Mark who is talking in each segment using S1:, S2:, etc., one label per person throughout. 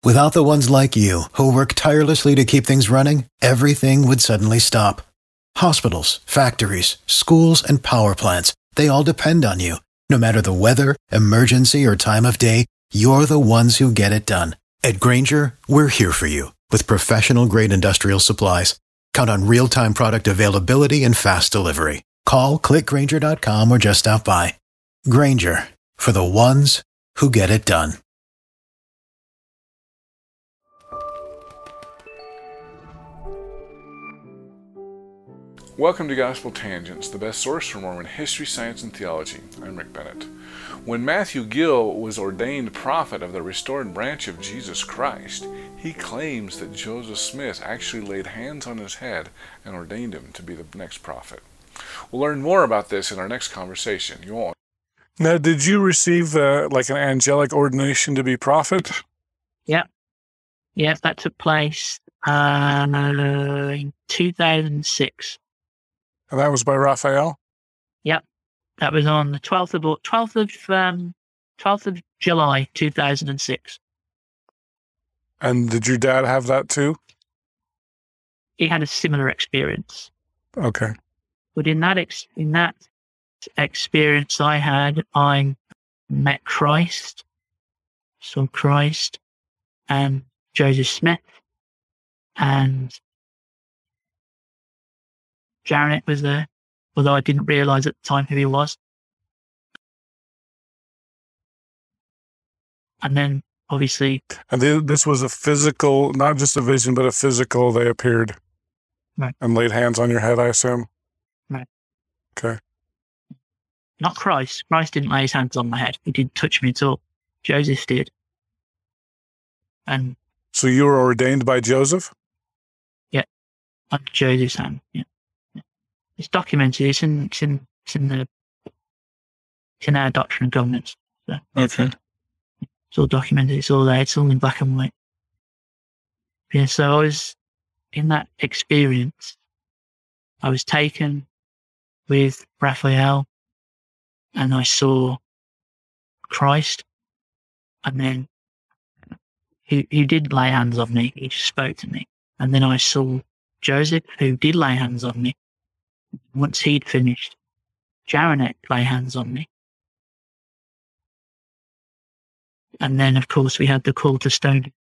S1: Without the ones like you, who work tirelessly to keep things running, everything would suddenly stop. Hospitals, factories, schools, and power plants, they all depend on you. No matter the weather, emergency, or time of day, you're the ones who get it done. At Grainger, we're here for you with professional-grade industrial supplies. Count on real-time product availability and fast delivery. Call, clickgrainger.com, or just stop by. Grainger, for the ones who get it done.
S2: Welcome to Gospel Tangents, the best source for Mormon history, science, and theology. I'm Rick Bennett. When Matthew Gill was ordained prophet of the restored branch of Jesus Christ, he claims that Joseph Smith actually laid hands on his head and ordained him to be the next prophet. We'll learn more about this in our next conversation. You won't.
S3: Now, did you receive like an angelic ordination to be prophet?
S4: Yep, that took place in 2006.
S3: And that was by Raphael?
S4: Yep, that was on the 12th of July 2006.
S3: And did your dad have that too?
S4: He had a similar experience.
S3: Okay.
S4: But in that experience I met Christ, saw Christ, and Joseph Smith, and Jaranek was there, although I didn't realise at the time who he was. And then, obviously...
S3: And this was a physical, not just a vision, but a physical, they appeared.
S4: Right.
S3: And laid hands on your head, I assume?
S4: Right.
S3: Okay.
S4: Not Christ. Christ didn't lay his hands on my head. He didn't touch me at all. Joseph did. And...
S3: So you were ordained by Joseph?
S4: Yeah. On Joseph's hand, yeah. It's documented. It's in our Doctrine and Covenants. So.
S3: Okay.
S4: It's all documented. It's all there. It's all in black and white. Yeah. So I was in that experience. I was taken with Raphael, and I saw Christ, and then he did lay hands on me. He just spoke to me, and then I saw Joseph, who did lay hands on me. Once he'd finished, Jaranek lay hands on me. And then, of course, we had the call to stone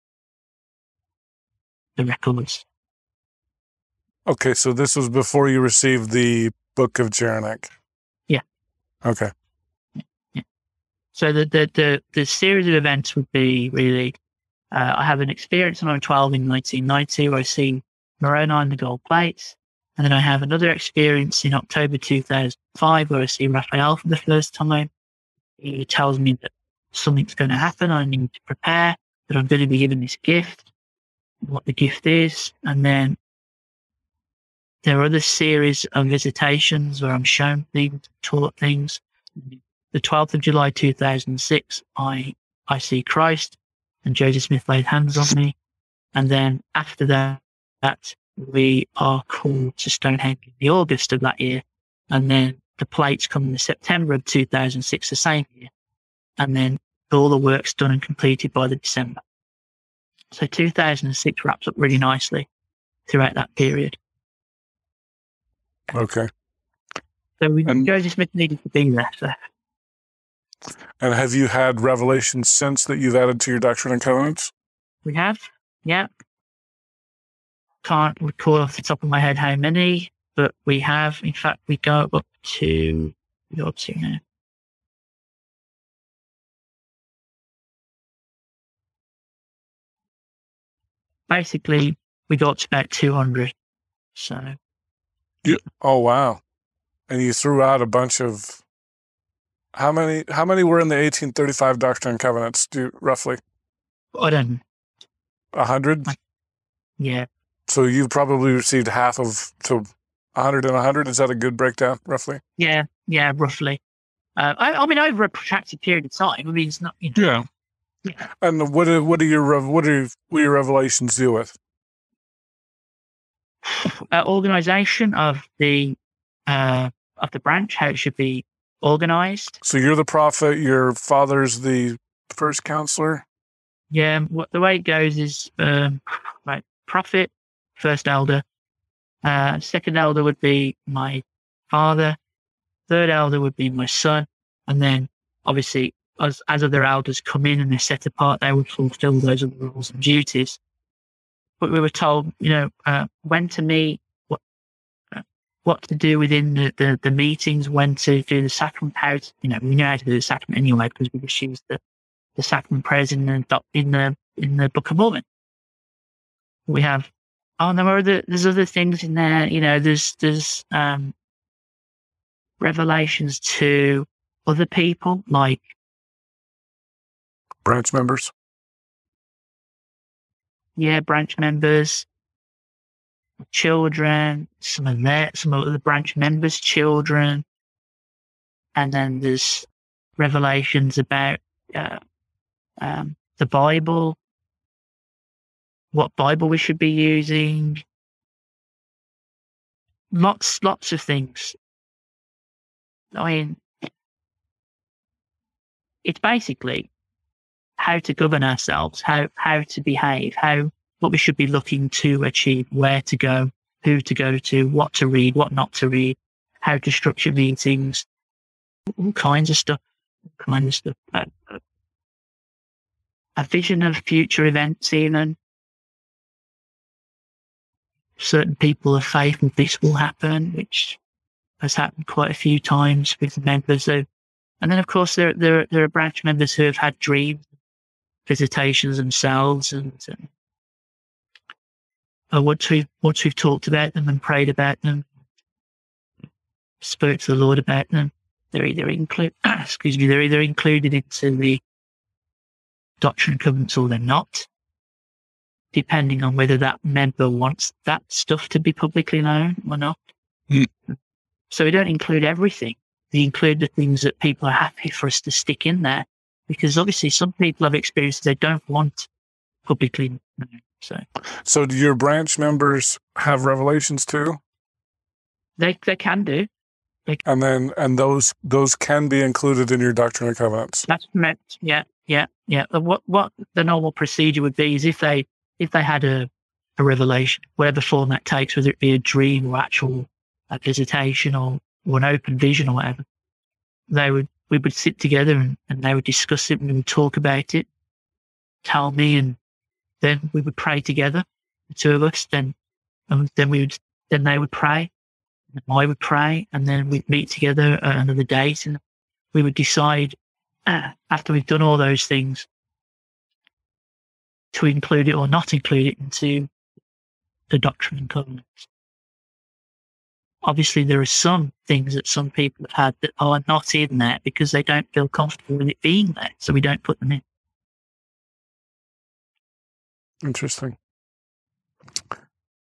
S4: the records.
S3: Okay, so this was before you received the Book of Jaranek?
S4: Yeah.
S3: Okay.
S4: Yeah. So the series of events would be really, I have an experience when I'm 12 in 1990 where I see Moroni and the gold plates. And then I have another experience in October 2005 where I see Raphael for the first time. He tells me that something's going to happen. I need to prepare, that I'm going to be given this gift, what the gift is. And then there are other series of visitations where I'm shown things, taught things. The 12th of July 2006, I see Christ, and Joseph Smith laid hands on me. And then after that, we are called to Stonehenge in the August of that year. And then the plates come in the September of 2006, the same year. And then all the work's done and completed by the December. So 2006 wraps up really nicely throughout that period.
S3: Okay.
S4: So Joseph Smith needed to be there. So.
S3: And have you had revelations since that you've added to your Doctrine and Covenants?
S4: We have, yeah. Can't recall off the top of my head how many, but we have. In fact, we go up to now. Basically, we got to about 200. So.
S3: Oh, wow. And you threw out a bunch of... How many were in the 1835 Doctrine and Covenants, roughly?
S4: I don't know.
S3: 100?
S4: Yeah.
S3: So you've probably received half of, so 100 and 100. Is that a good breakdown, roughly?
S4: Yeah, roughly. I mean, over a protracted period of time. I mean, it's not, you know.
S3: Yeah. And what do your revelations deal with?
S4: Organization of the branch, how it should be organized.
S3: So you're the prophet. Your father's the first counselor.
S4: Yeah, the way it goes is right, prophet, first elder, second elder would be my father, third elder would be my son, and then obviously as other elders come in and they're set apart, they would fulfill those other roles and duties. But we were told, when to meet, what to do within the meetings, when to do the sacrament, we know how to do the sacrament anyway because we just use the sacrament prayers in the Book of Mormon. We have, there's other things in there, there's revelations to other people, like
S3: branch members.
S4: Yeah, branch members, children, some of the branch members' children, and then there's revelations about the Bible, what Bible we should be using, lots of things. I mean, it's basically how to govern ourselves, how to behave, what we should be looking to achieve, where to go, who to go to, what to read, what not to read, how to structure meetings, all kinds of stuff. A vision of future events, even. Certain people of faith and this will happen, which has happened quite a few times with members. And then, of course, there are branch members who have had dreams, visitations themselves, and once we've talked about them and prayed about them, spoke to the Lord about them, they're either included into the Doctrine and Covenants or they're not, depending on whether that member wants that stuff to be publicly known or not. Mm. So we don't include everything. We include the things that people are happy for us to stick in there, because obviously some people have experiences they don't want publicly known. So
S3: do your branch members have revelations too?
S4: They can do.
S3: And those can be included in your Doctrine and Covenants.
S4: That's meant, yeah. What the normal procedure would be is if they had a revelation, whatever form that takes, whether it be a dream or actual visitation or an open vision or whatever, we would sit together and they would discuss it and we would talk about it, tell me, and then we would pray together, the two of us. Then they would pray, and I would pray, and then we'd meet together at another date, and we would decide after we've done all those things to include it or not include it into the Doctrine and Covenants. Obviously, there are some things that some people have had that are not in there because they don't feel comfortable with it being there, so we don't put them in.
S3: Interesting. I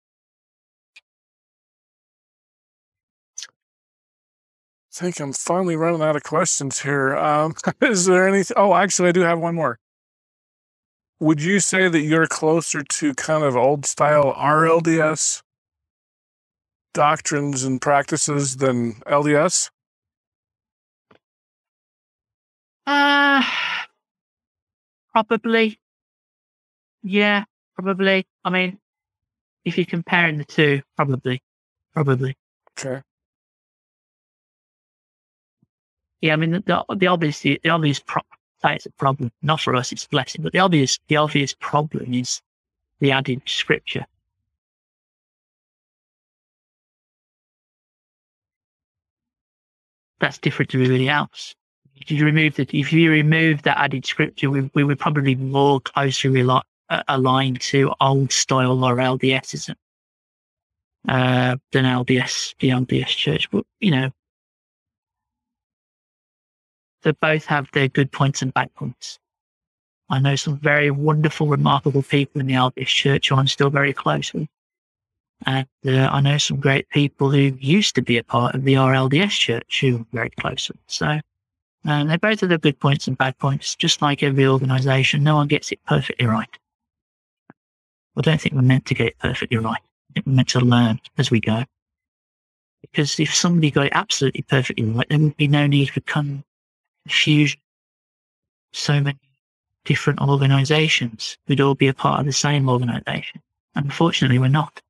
S3: think I'm finally running out of questions here. Is there anything? Oh, actually, I do have one more. Would you say that you're closer to kind of old style RLDS doctrines and practices than LDS?
S4: Probably. Yeah, probably. I mean, if you're comparing the two, probably.
S3: Okay.
S4: Yeah, I mean, the obvious it's a problem. Not for us, it's a blessing. But the obvious problem is the added scripture. That's different to everybody else. If you remove that added scripture, we would probably be more closely aligned to old style or LDSism than LDS, the LDS church. But they both have their good points and bad points. I know some very wonderful, remarkable people in the LDS church who I'm still very close with. And I know some great people who used to be a part of the RLDS church who I'm very close with. So they both have their good points and bad points, just like every organisation. No one gets it perfectly right. I don't think we're meant to get it perfectly right. I think we're meant to learn as we go. Because if somebody got it absolutely perfectly right, there would be no need for confusion. So many different organizations. We'd all be a part of the same organization. And unfortunately, we're not.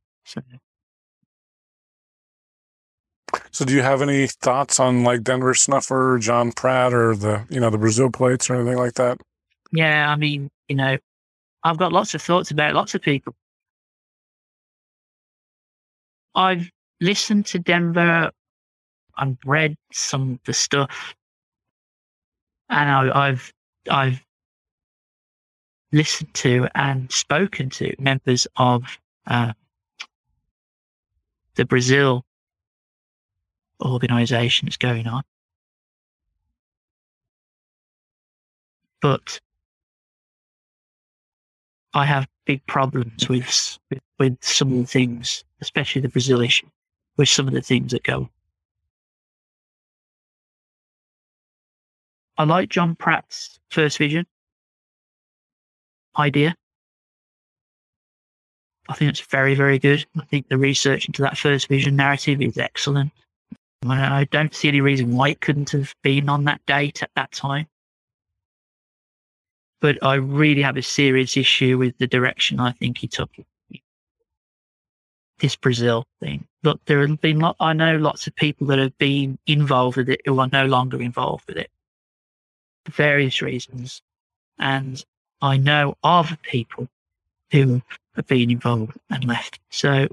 S3: So do you have any thoughts on like Denver Snuffer, John Pratt, or the Brazil plates or anything like that?
S4: Yeah, I mean, I've got lots of thoughts about lots of people. I've listened to Denver. I've read some of the stuff, and I've listened to and spoken to members of the Brazil organization that's going on. But I have big problems with some of the things, especially the Brazil issue, with some of the things that go. I like John Pratt's first vision idea. I think it's very, very good. I think the research into that first vision narrative is excellent. I don't see any reason why it couldn't have been on that date at that time. But I really have a serious issue with the direction I think he took this Brazil thing. Look, there have been I know lots of people that have been involved with it who are no longer involved with it for various reasons. And I know of people who have been involved and left. So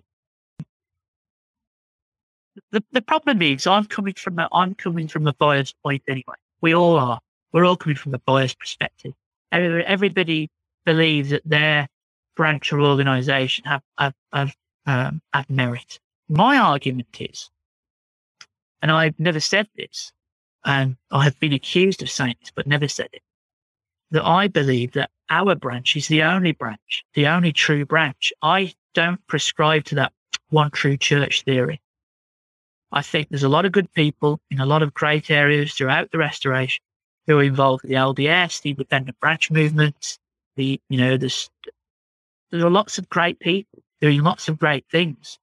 S4: the problem is I'm coming from a biased point anyway. We all are. We're all coming from a biased perspective. Everybody believes that their branch or organisation have merit. My argument is, and I've never said this, and I have been accused of saying this, but never said it, that I believe that our branch is the only true branch. I don't prescribe to that one true church theory. I think there's a lot of good people in a lot of great areas throughout the Restoration who are involved in the LDS, the independent branch movement. There's lots of great people doing lots of great things.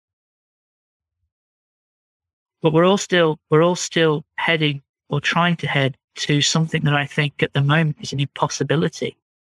S4: But we're all still heading or trying to head to something that I think at the moment is an impossibility.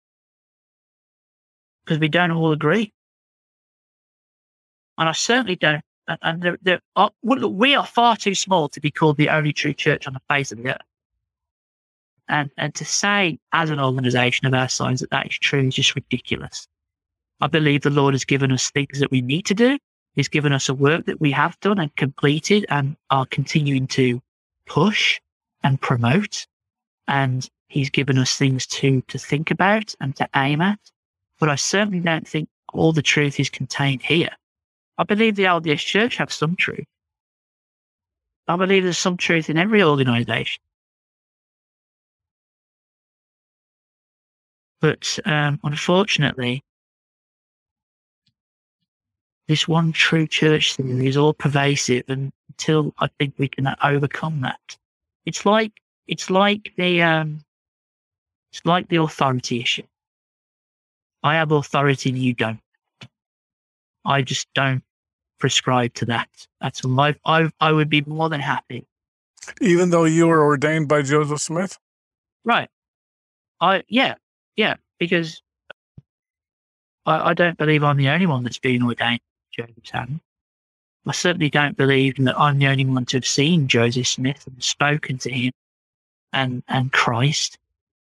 S4: Because we don't all agree. And I certainly don't. And we are far too small to be called the only true church on the face of the earth. And to say as an organisation of our size that is true is just ridiculous. I believe the Lord has given us things that we need to do. He's given us a work that we have done and completed and are continuing to push and promote. And he's given us things to think about and to aim at. But I certainly don't think all the truth is contained here. I believe the LDS Church has some truth. I believe there's some truth in every organisation. But unfortunately, this one true church theory is all pervasive, and until I think we can overcome that, it's like the authority issue. I have authority and you don't. I just don't prescribe to that. That's all. I would be more than happy.
S3: Even though you were ordained by Joseph Smith?
S4: Right. Yeah, because I don't believe I'm the only one that's been ordained by Joseph's hand. I certainly don't believe that I'm the only one to have seen Joseph Smith and spoken to him and Christ.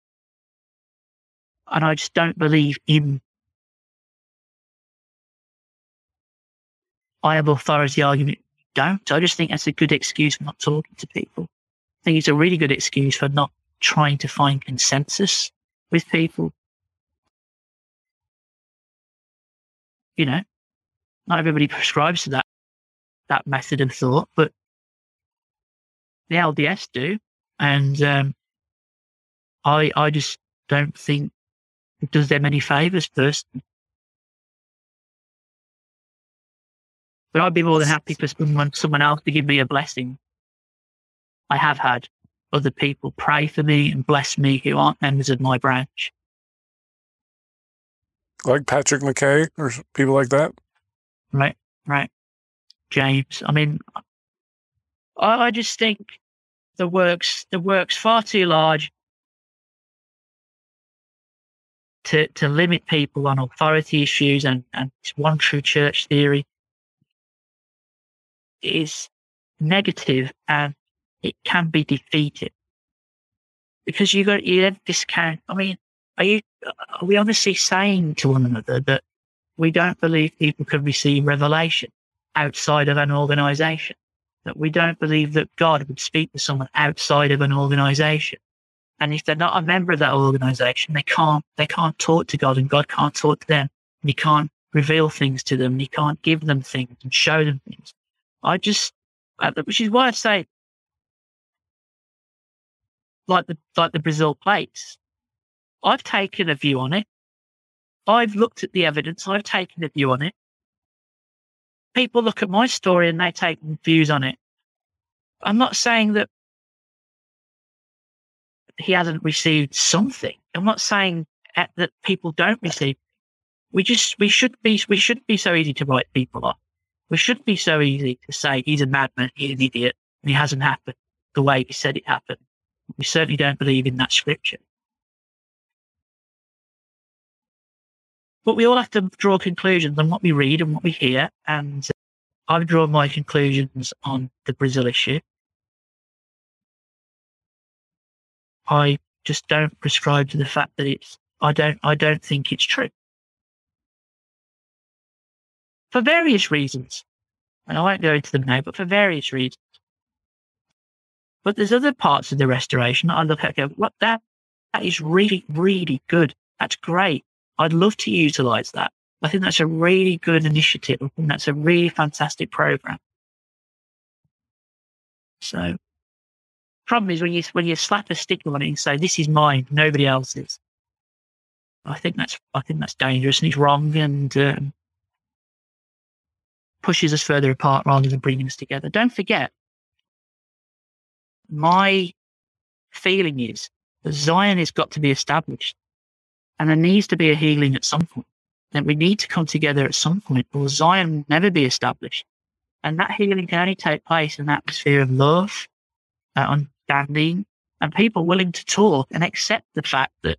S4: And I just don't believe in. I have authority argument. Don't. I just think that's a good excuse for not talking to people. I think it's a really good excuse for not trying to find consensus with people. Not everybody prescribes to that method of thought, but the LDS do. And I just don't think it does them any favours personally. But I'd be more than happy for someone else to give me a blessing. I have had other people pray for me and bless me who aren't members of my branch.
S3: Like Patrick McKay or people like that?
S4: Right. James. I mean, I just think the work's far too large. to limit people on authority issues and one true church theory is negative, and it can be defeated because you then discount. I mean, are we honestly saying to one another that we don't believe people can receive revelation outside of an organization? That we don't believe that God would speak to someone outside of an organization? And if they're not a member of that organization, they can't talk to God, and God can't talk to them. And He can't reveal things to them, and He can't give them things and show them things. Which is why I say, like the Brazil plates, I've taken a view on it. I've looked at the evidence. I've taken a view on it. People look at my story and they take views on it. I'm not saying that he hasn't received something. I'm not saying that people don't receive. We should be so easy to write people off. We shouldn't be so easy to say he's a madman, he's an idiot, and he hasn't happened the way he said it happened. We certainly don't believe in that scripture. But we all have to draw conclusions on what we read and what we hear, and I've drawn my conclusions on the Brazil issue. I just don't prescribe to the fact that I don't think it's true. For various reasons. And I won't go into them now, but for various reasons. But there's other parts of the restoration I look at and go, look, that is really, really good. That's great. I'd love to utilize that. I think that's a really good initiative. I think that's a really fantastic program. So, problem is when you slap a sticker on it and say, this is mine, nobody else's. I think that's dangerous and it's wrong, and pushes us further apart rather than bringing us together. Don't forget, my feeling is that Zion has got to be established, and there needs to be a healing at some point. That we need to come together at some point, or Zion will never be established. And that healing can only take place in an atmosphere of love, understanding, and people willing to talk and accept the fact that,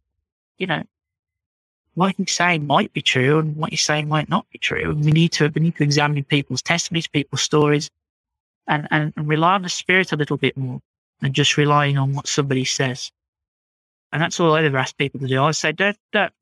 S4: what he's saying might be true and what he's saying might not be true. And we need to examine people's testimonies, people's stories, and rely on the Spirit a little bit more than just relying on what somebody says. And that's all I ever ask people to do. I say, don't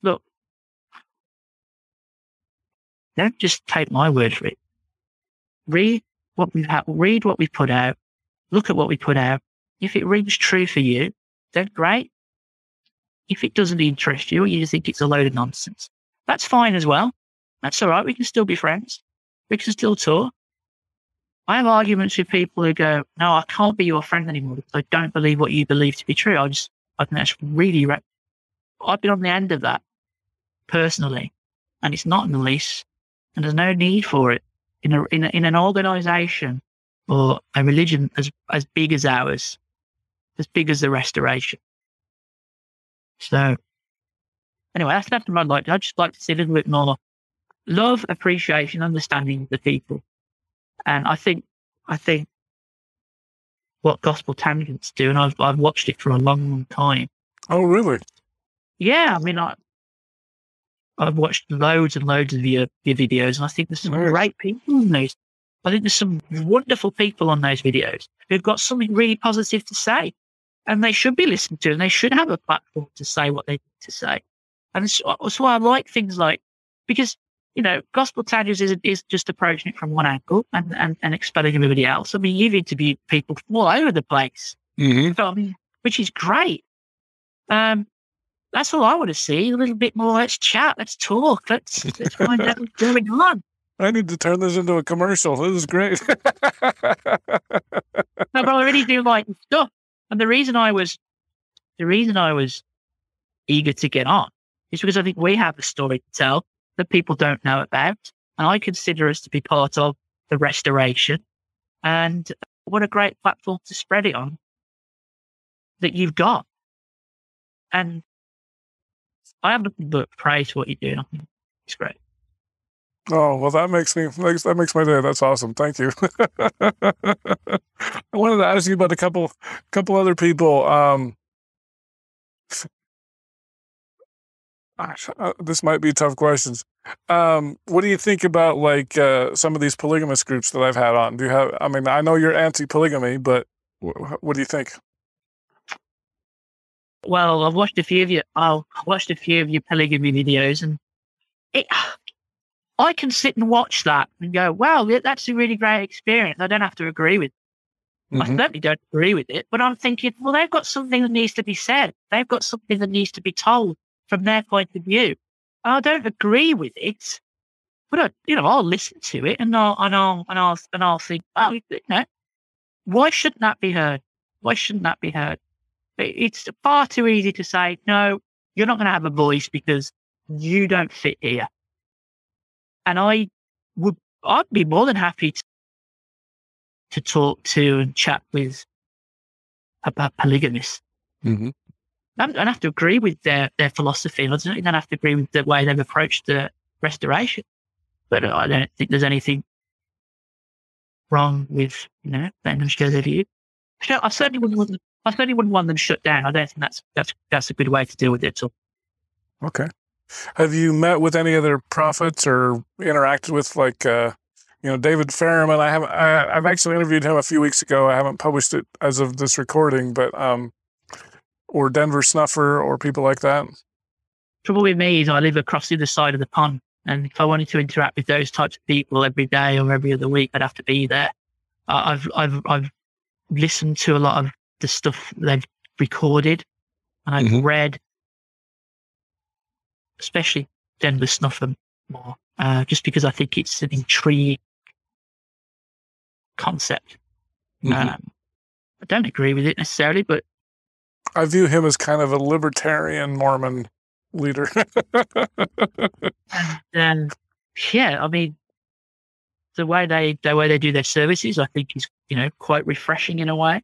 S4: just take my word for it. Read what we've put out. Look at what we put out. If it rings true for you, then great. If it doesn't interest you, or you think it's a load of nonsense, that's fine as well. That's all right. We can still be friends. We can still talk. I have arguments with people who go, no, I can't be your friend anymore because I don't believe what you believe to be true. I think that's really, I've been on the end of that personally, and it's not in the least, and there's no need for it in an organization or a religion as big as ours, as big as the Restoration. So, anyway, that's nothing I'd like. I'd just like to see a little bit more love, appreciation, understanding of the people. And I think what Gospel Tangents do, and I've watched it for a long, long time.
S3: Oh, really?
S4: Yeah, I mean, I've watched loads and loads of your videos, and I think there's some great people in those. I think there's some wonderful people on those videos who've got something really positive to say. And they should be listened to, and they should have a platform to say what they need to say. And that's why I like things like, because, Gospel Tangents is just approaching it from one angle and expelling everybody else. I mean, you've interviewed people from all over the place, which is great. That's all I want to see. A little bit more. Let's chat. Let's talk. Let's find out what's going on.
S3: I need to turn this into a commercial. This is great.
S4: No, but I really do like the stuff. And the reason I was eager to get on is because I think we have a story to tell that people don't know about. And I consider us to be part of the Restoration. And what a great platform to spread it on that you've got. And I have nothing but praise for what you're doing. I think it's great.
S3: Oh, well, that makes my day. That's awesome. Thank you. I wanted to ask you about a couple other people. Gosh, this might be tough questions. What do you think about like some of these polygamous groups that I've had on? Do you have? I mean, I know you're anti-polygamy, but what do you think?
S4: Well, I've watched a few of your polygamy videos, and it, I can sit and watch that and go, "Wow, that's a really great experience." I don't have to agree with. I certainly don't agree with it, but I'm thinking, well, they've got something that needs to be said. They've got something that needs to be told from their point of view. I don't agree with it, but I'll listen to it and I'll think, well, why shouldn't that be heard? Why shouldn't that be heard? It's far too easy to say, no, you're not going to have a voice because you don't fit here. And I'd be more than happy to talk to and chat with about polygamists.
S3: Mm-hmm.
S4: I don't have to agree with their philosophy. I don't have to agree with the way they've approached the restoration. But I don't think there's anything wrong with letting them share their view. I certainly wouldn't want them shut down. I don't think that's a good way to deal with it. So,
S3: okay. Have you met with any other prophets or interacted with like David Farriman? I've actually interviewed him a few weeks ago. I haven't published it as of this recording, but or Denver Snuffer or people like that.
S4: Trouble with me is I live across the other side of the pond, and if I wanted to interact with those types of people every day or every other week, I'd have to be there. I've listened to a lot of the stuff they've recorded, and I've read, especially Denver Snuffer more, just because I think it's an intriguing concept. I don't agree with it necessarily, but
S3: I view him as kind of a libertarian Mormon leader.
S4: and I mean, the way they do their services, I think is quite refreshing in a way.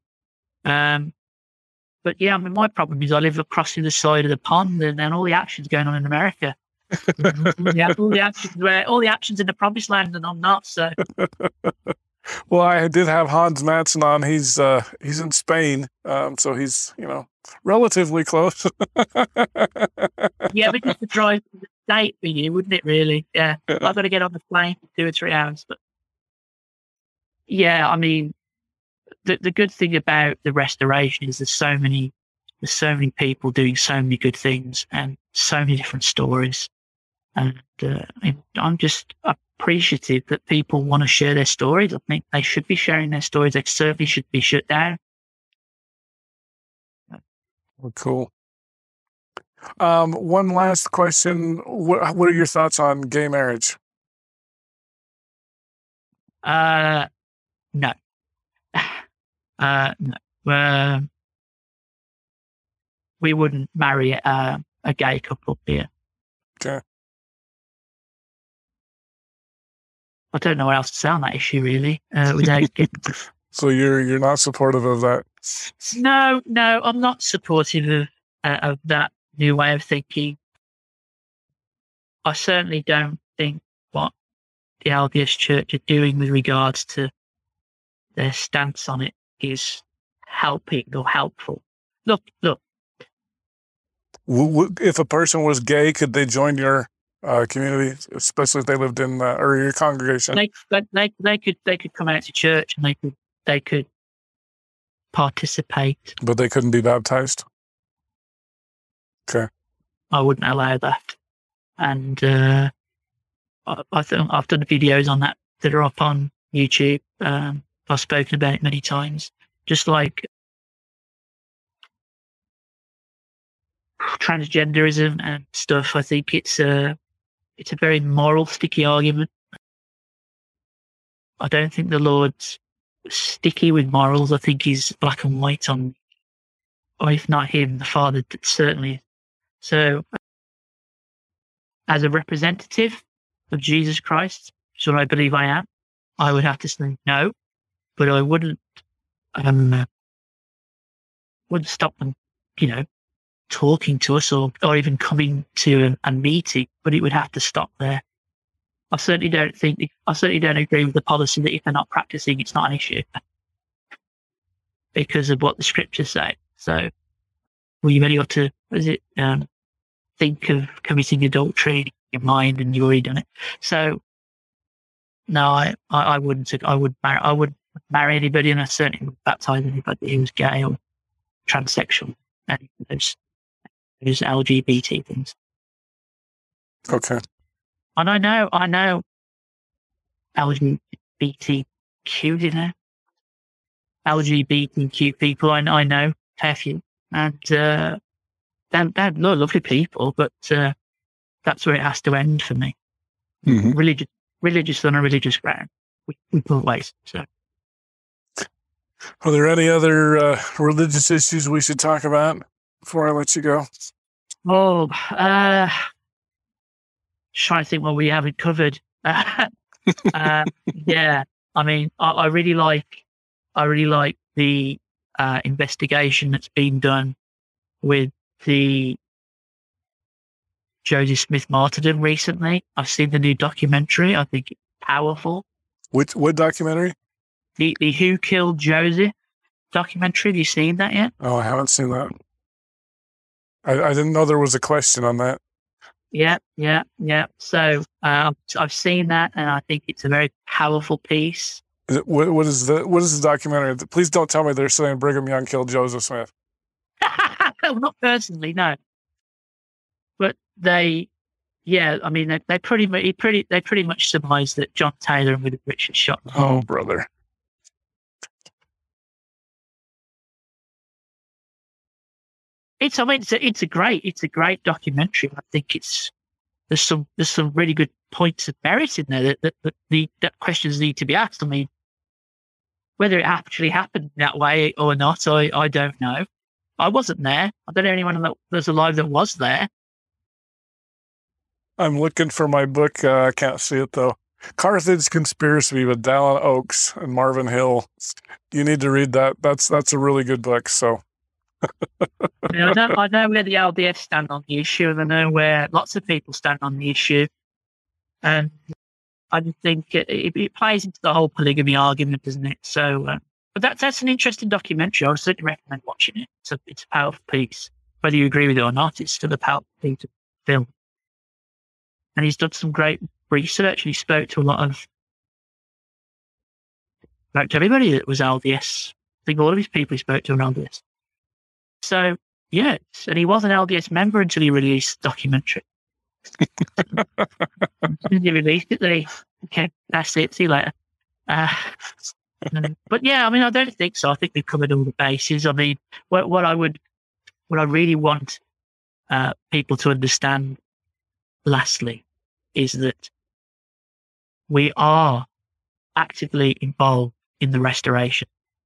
S4: But yeah, I mean, my problem is I live across the other side of the pond, and then all the action's going on in America. all the actions in the promised land, and I'm not. So,
S3: well, I did have Hans Matson on. He's in Spain, so he's relatively close.
S4: Yeah, but just to drive to the state for you, wouldn't it? Really? Yeah, I've got to get on the plane for 2 or 3 hours. But yeah, I mean, the good thing about the restoration is there's so many people doing so many good things and so many different stories. And I'm just appreciative that people want to share their stories. I think they should be sharing their stories. They certainly should be shut down.
S3: Well, cool. One last question. What are your thoughts on gay marriage?
S4: No. No. We wouldn't marry a gay couple here.
S3: Okay.
S4: I don't know what else to say on that issue, really. Without
S3: So you're not supportive of that?
S4: No, I'm not supportive of that new way of thinking. I certainly don't think what the LDS Church are doing with regards to their stance on it is helping or helpful. Look.
S3: If a person was gay, could they join your community, especially if they lived in or your congregation?
S4: They could come out to church and they could participate,
S3: but they couldn't be baptized. Okay,
S4: I wouldn't allow that, and I've done videos on that are up on YouTube. I've spoken about it many times. Just like transgenderism and stuff, I think it's a very moral, sticky argument. I don't think the Lord's sticky with morals. I think he's black and white on, or if not him, the Father certainly. So, as a representative of Jesus Christ, which is what I believe I am, I would have to say no, but I wouldn't stop them, talking to us or even coming to a meeting, but it would have to stop there. I certainly don't agree with the policy that if they're not practicing, it's not an issue because of what the scriptures say. So, well, you've only got to, 1 think of committing adultery in your mind and you've already done it. So no, I wouldn't. I would marry anybody, and I certainly would baptize anybody who was gay or transsexual and those LGBT things.
S3: Okay.
S4: And I know LGBTQ, LGBTQ people. I know a few, and they're lovely people, but that's where it has to end for me.
S3: Mm-hmm.
S4: Religious on a religious ground. We pull ways. So,
S3: are there any other religious issues we should talk about before I let you go?
S4: Oh, trying to think what we haven't covered. Yeah, I mean, I really like the investigation that's been done with the Joseph Smith martyrdom recently. I've seen the new documentary. I think it's powerful.
S3: What documentary?
S4: The Who Killed Joseph documentary. Have you seen that yet?
S3: Oh, I haven't seen that. I didn't know there was a question on that.
S4: Yeah. So I've seen that, and I think it's a very powerful piece.
S3: What is the documentary? Please don't tell me they're saying Brigham Young killed Joseph Smith.
S4: Well, not personally, no. But they pretty much surmised that John Taylor and William Richards shot them.
S3: Oh, brother.
S4: It's a great documentary. I think there's some really good points of merit in there that questions need to be asked. I mean, whether it actually happened that way or not, I don't know. I wasn't there. I don't know anyone that was alive that was there. I'm
S3: looking for my book. I can't see it though. Carthage Conspiracy with Dallin Oaks and Marvin Hill. You need to read that. That's a really good book. So.
S4: I know where the LDS stand on the issue, and I know where lots of people stand on the issue. And I think it plays into the whole polygamy argument, doesn't it? So, but that's an interesting documentary. I would certainly recommend watching it. It's a powerful piece. Whether you agree with it or not, it's still a powerful piece of film. And he's done some great research, and he spoke to everybody that was LDS. I think all of his people he spoke to were LDS. So, yeah, and he was an LDS member until he released the documentary. He released it, okay, that's it, see you later. But yeah, I mean, I don't think so. I think we've covered all the bases. I mean, what I really want people to understand, lastly, is that we are actively involved in the restoration.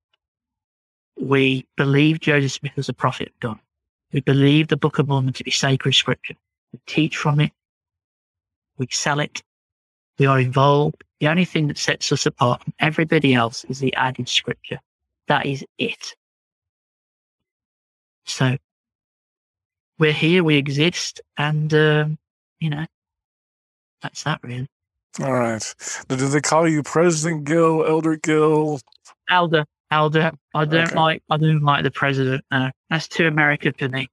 S4: We believe Joseph Smith was a prophet of God. We believe the Book of Mormon to be sacred scripture. We teach from it. We sell it. We are involved. The only thing that sets us apart from everybody else is the added scripture. That is it. So we're here, we exist, and, that's that really.
S3: All right. Do they call you President Gill, Elder Gill?
S4: Elder. I don't like the president. No, that's too American for me.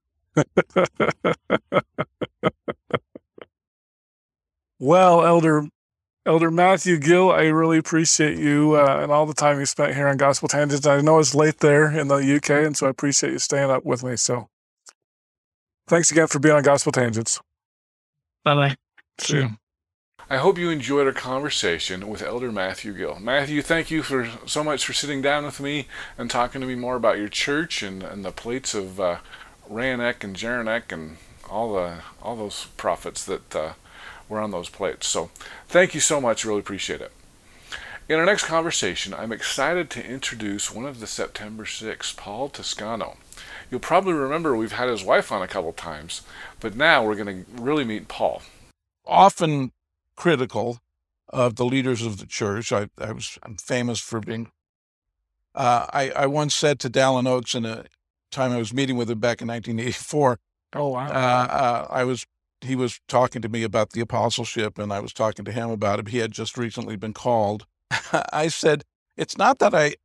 S3: Well, Elder Matthew Gill, I really appreciate you and all the time you spent here on Gospel Tangents. I know it's late there in the UK, and so I appreciate you staying up with me. So thanks again for being on Gospel Tangents.
S4: Bye-bye.
S3: See you.
S2: I hope you enjoyed our conversation with Elder Matthew Gill. Matthew, thank you so much for sitting down with me and talking to me more about your church and the plates of Ranek and Jeranek and all those prophets that were on those plates. So thank you so much. Really appreciate it. In our next conversation, I'm excited to introduce one of the September 6, Paul Toscano. You'll probably remember we've had his wife on a couple times, but now we're going to really meet Paul.
S5: Often critical of the leaders of the church. I'm famous for being. I once said to Dallin Oaks in a time I was meeting with him back in 1984.
S3: Oh wow!
S5: He was talking to me about the apostleship, and I was talking to him about it. He had just recently been called. I said, it's not that I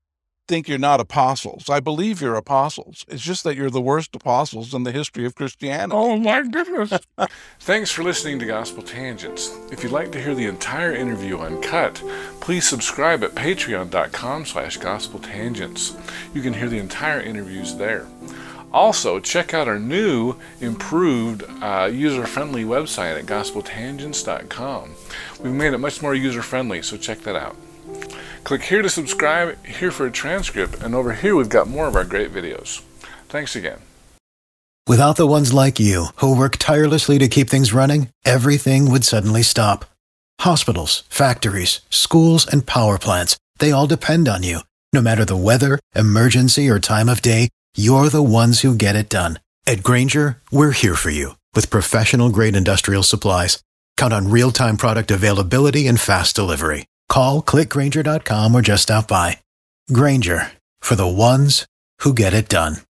S5: think you're not apostles. I believe you're apostles. It's just that you're the worst apostles in the history of Christianity.
S3: Oh my goodness.
S2: Thanks for listening to Gospel Tangents. If you'd like to hear the entire interview uncut, please subscribe at patreon.com/gospeltangents. You can hear the entire interviews there. Also, check out our new, improved, user-friendly website at gospeltangents.com. We've made it much more user-friendly, so check that out. Click here to subscribe, here for a transcript, and over here we've got more of our great videos. Thanks again.
S1: Without the ones like you, who work tirelessly to keep things running, everything would suddenly stop. Hospitals, factories, schools, and power plants, they all depend on you. No matter the weather, emergency, or time of day, you're the ones who get it done. At Grainger, we're here for you with professional-grade industrial supplies. Count on real-time product availability and fast delivery. Call, click Grainger.com, or just stop by. Grainger, for the ones who get it done.